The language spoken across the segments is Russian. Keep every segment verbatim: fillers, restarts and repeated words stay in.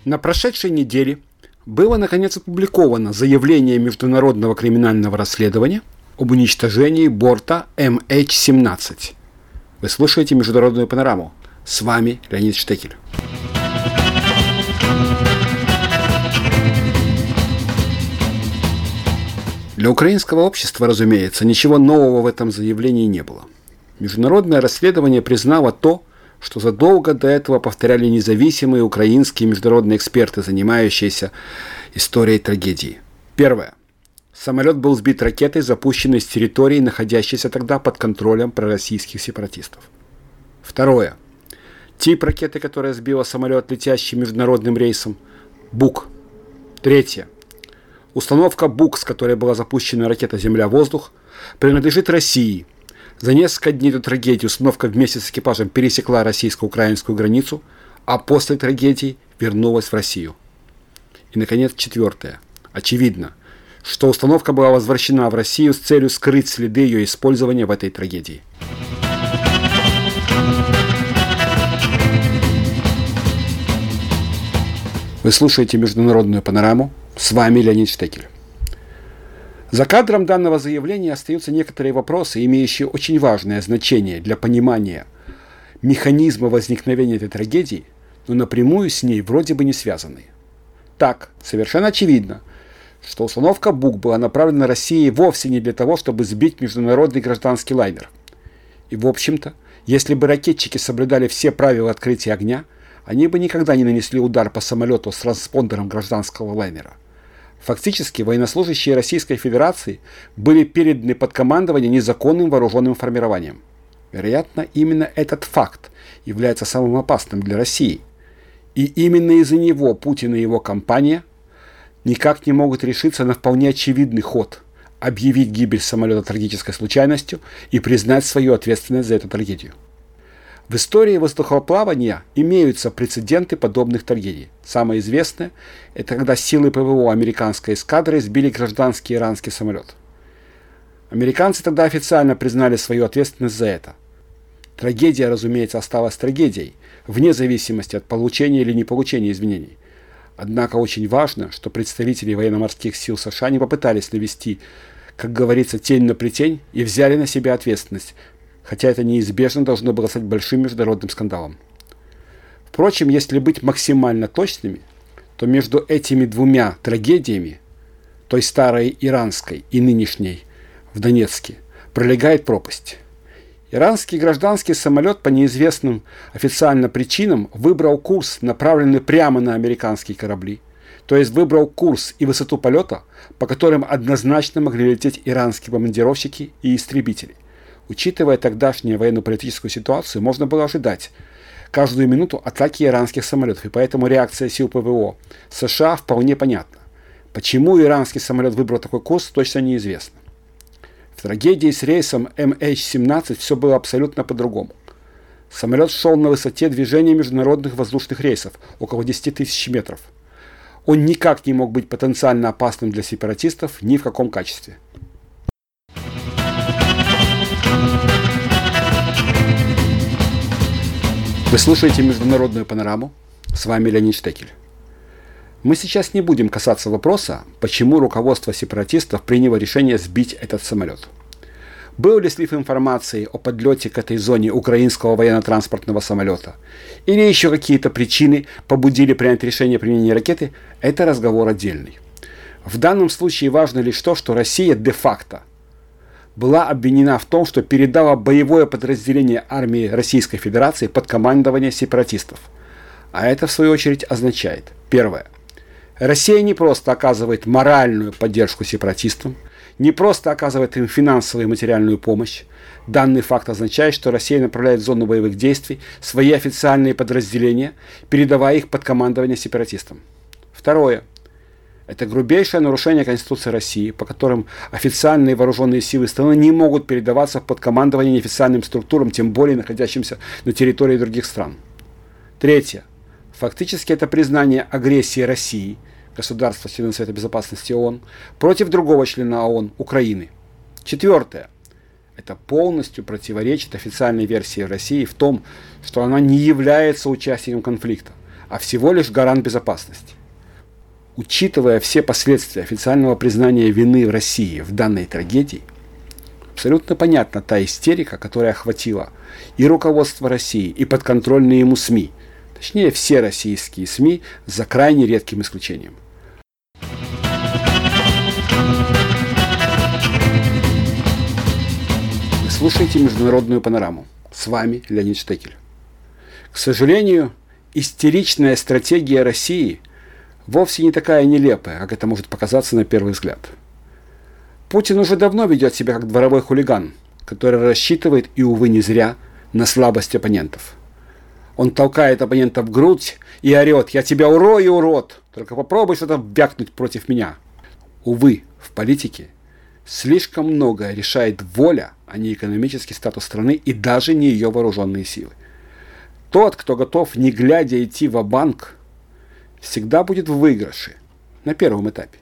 На прошедшей неделе было наконец опубликовано заявление Международного криминального расследования об уничтожении борта эм эйч семнадцать. Вы слушаете Международную панораму. С вами Леонид Штекель. Для украинского общества, разумеется, ничего нового в этом заявлении не было. Международное расследование признало то, что задолго до этого повторяли независимые украинские международные эксперты, занимающиеся историей трагедии. Первое. Самолет был сбит ракетой, запущенной с территории, находящейся тогда под контролем пророссийских сепаратистов. Второе. Тип ракеты, которая сбила самолет, летящий международным рейсом – Бук. Третье. Установка Бук, с которой была запущена ракета «Земля-воздух», принадлежит России. За несколько дней до трагедии установка вместе с экипажем пересекла российско-украинскую границу, а после трагедии вернулась в Россию. И, наконец, четвертое. Очевидно, что установка была возвращена в Россию с целью скрыть следы ее использования в этой трагедии. Вы слушаете Международную панораму. С вами Леонид Штекель. За кадром данного заявления остаются некоторые вопросы, имеющие очень важное значение для понимания механизма возникновения этой трагедии, но напрямую с ней вроде бы не связанные. Так, совершенно очевидно, что установка Бук была направлена Россией вовсе не для того, чтобы сбить международный гражданский лайнер. И, в общем-то, если бы ракетчики соблюдали все правила открытия огня, они бы никогда не нанесли удар по самолету с транспондером гражданского лайнера. Фактически, военнослужащие Российской Федерации были переданы под командование незаконным вооруженным формированием. Вероятно, именно этот факт является самым опасным для России. И именно из-за него Путин и его компания никак не могут решиться на вполне очевидный ход – объявить гибель самолета трагической случайностью и признать свою ответственность за эту трагедию. В истории воздухоплавания имеются прецеденты подобных трагедий. Самое известное – это когда силы ПВО американской эскадры сбили гражданский иранский самолет. Американцы тогда официально признали свою ответственность за это. Трагедия, разумеется, осталась трагедией, вне зависимости от получения или не получения извинений. Однако очень важно, что представители военно-морских сил США не попытались навести, как говорится, тень на плетень и взяли на себя ответственность, хотя это неизбежно должно было стать большим международным скандалом. Впрочем, если быть максимально точными, то между этими двумя трагедиями, той старой иранской и нынешней в Донецке, пролегает пропасть. Иранский гражданский самолет по неизвестным официально причинам выбрал курс, направленный прямо на американские корабли, то есть выбрал курс и высоту полета, по которым однозначно могли лететь иранские бомбардировщики и истребители. Учитывая тогдашнюю военно-политическую ситуацию, можно было ожидать каждую минуту атаки иранских самолетов, и поэтому реакция сил ПВО США вполне понятна. Почему иранский самолет выбрал такой курс, точно неизвестно. В трагедии с рейсом эм эйч семнадцать все было абсолютно по-другому. Самолет шел на высоте движения международных воздушных рейсов, около десять тысяч метров. Он никак не мог быть потенциально опасным для сепаратистов ни в каком качестве. Вы слушаете Международную панораму. С вами Леонид Штекель. Мы сейчас не будем касаться вопроса, почему руководство сепаратистов приняло решение сбить этот самолет. Был ли слив информации о подлете к этой зоне украинского военно-транспортного самолета? Или еще какие-то причины побудили принять решение применения ракеты? Это разговор отдельный. В данном случае важно лишь то, что Россия де-факто была обвинена в том, что передала боевое подразделение армии Российской Федерации под командование сепаратистов. А это, в свою очередь, означает: первое. Россия не просто оказывает моральную поддержку сепаратистам, не просто оказывает им финансовую и материальную помощь. Данный факт означает, что Россия направляет в зону боевых действий свои официальные подразделения, передавая их под командование сепаратистам. Второе. Это грубейшее нарушение Конституции России, по которым официальные вооруженные силы страны не могут передаваться под командование неофициальным структурам, тем более находящимся на территории других стран. Третье. Фактически это признание агрессии России, государства члена Совета Безопасности ООН, против другого члена ООН, Украины. Четвертое. Это полностью противоречит официальной версии России в том, что она не является участником конфликта, а всего лишь гарант безопасности. Учитывая все последствия официального признания вины в России в данной трагедии, абсолютно понятна та истерика, которая охватила и руководство России, и подконтрольные ему СМИ, точнее все российские СМИ, за крайне редким исключением. Вы слушаете «Международную панораму». С вами Леонид Штекель. К сожалению, истеричная стратегия России вовсе не такая нелепая, как это может показаться на первый взгляд. Путин уже давно ведет себя как дворовой хулиган, который рассчитывает, и, увы, не зря, на слабость оппонентов. Он толкает оппонента в грудь и орет: «Я тебя урою, урод! Только попробуй что-то вякнуть против меня!» Увы, в политике слишком многое решает воля, а не экономический статус страны и даже не ее вооруженные силы. Тот, кто готов, не глядя, идти ва-банк, всегда будет в выигрыше на первом этапе.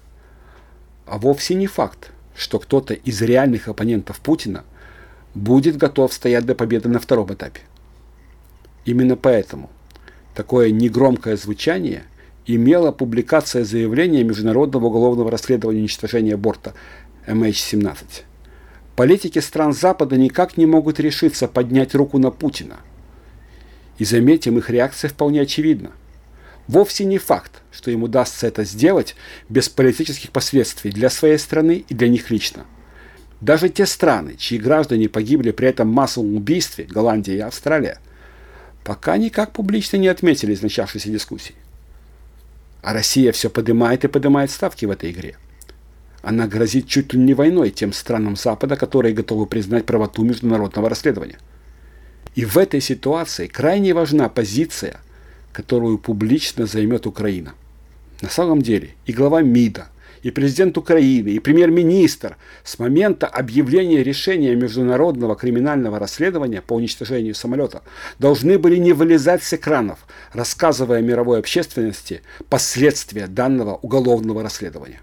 А вовсе не факт, что кто-то из реальных оппонентов Путина будет готов стоять до победы на втором этапе. Именно поэтому такое негромкое звучание имела публикация заявления Международного уголовного расследования уничтожения борта эм эйч семнадцать. Политики стран Запада никак не могут решиться поднять руку на Путина. И заметим, их реакция вполне очевидна. Вовсе не факт, что им удастся это сделать без политических последствий для своей страны и для них лично. Даже те страны, чьи граждане погибли при этом массовом убийстве, Голландия и Австралия, пока никак публично не отметились в начавшейся дискуссии. А Россия все поднимает и поднимает ставки в этой игре. Она грозит чуть ли не войной тем странам Запада, которые готовы признать правоту международного расследования. И в этой ситуации крайне важна позиция, которую публично займет Украина. На самом деле и глава МИДа, и президент Украины, и премьер-министр с момента объявления решения международного криминального расследования по уничтожению самолета должны были не вылезать с экранов, рассказывая мировой общественности последствия данного уголовного расследования.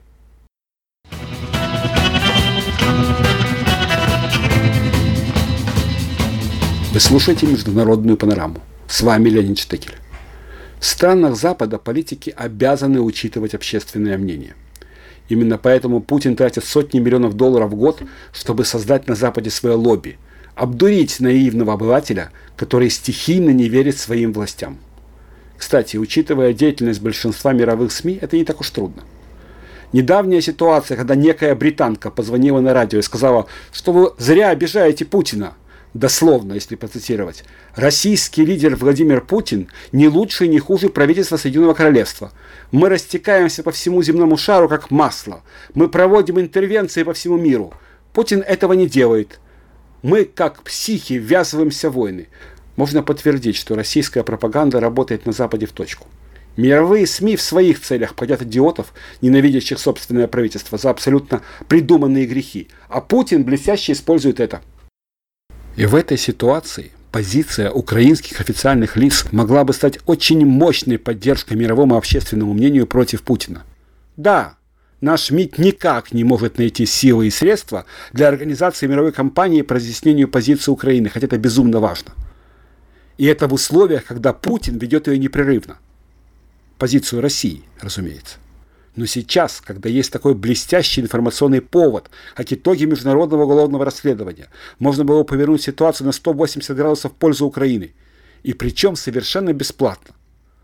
Вы слушаете «Международную панораму». С вами Леонид Штекель. В странах Запада политики обязаны учитывать общественное мнение. Именно поэтому Путин тратит сотни миллионов долларов в год, чтобы создать на Западе свое лобби, обдурить наивного обывателя, который стихийно не верит своим властям. Кстати, учитывая деятельность большинства мировых СМИ, это не так уж трудно. Недавняя ситуация, когда некая британка позвонила на радио и сказала, что вы зря обижаете Путина. Дословно, если процитировать, российский лидер Владимир Путин не лучше и не хуже правительства Соединенного Королевства. Мы растекаемся по всему земному шару, как масло. Мы проводим интервенции по всему миру. Путин этого не делает. Мы, как психи, ввязываемся в войны. Можно подтвердить, что российская пропаганда работает на Западе в точку. Мировые СМИ в своих целях плодят идиотов, ненавидящих собственное правительство, за абсолютно придуманные грехи. А Путин блестяще использует это. И в этой ситуации позиция украинских официальных лиц могла бы стать очень мощной поддержкой мировому общественному мнению против Путина. Да, наш МИД никак не может найти силы и средства для организации мировой кампании по разъяснению позиции Украины, хотя это безумно важно. И это в условиях, когда Путин ведет ее непрерывно. Позицию России, разумеется. Но сейчас, когда есть такой блестящий информационный повод, как итоги международного уголовного расследования, можно было повернуть ситуацию на сто восемьдесят градусов в пользу Украины. И причем совершенно бесплатно.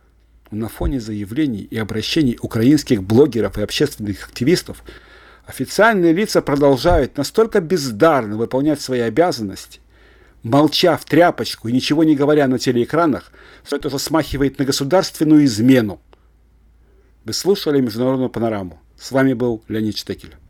На фоне заявлений и обращений украинских блогеров и общественных активистов, официальные лица продолжают настолько бездарно выполнять свои обязанности, молча в тряпочку и ничего не говоря на телеэкранах, что это уже смахивает на государственную измену. Вы слушали «Международную панораму». С вами был Леонид Штекель.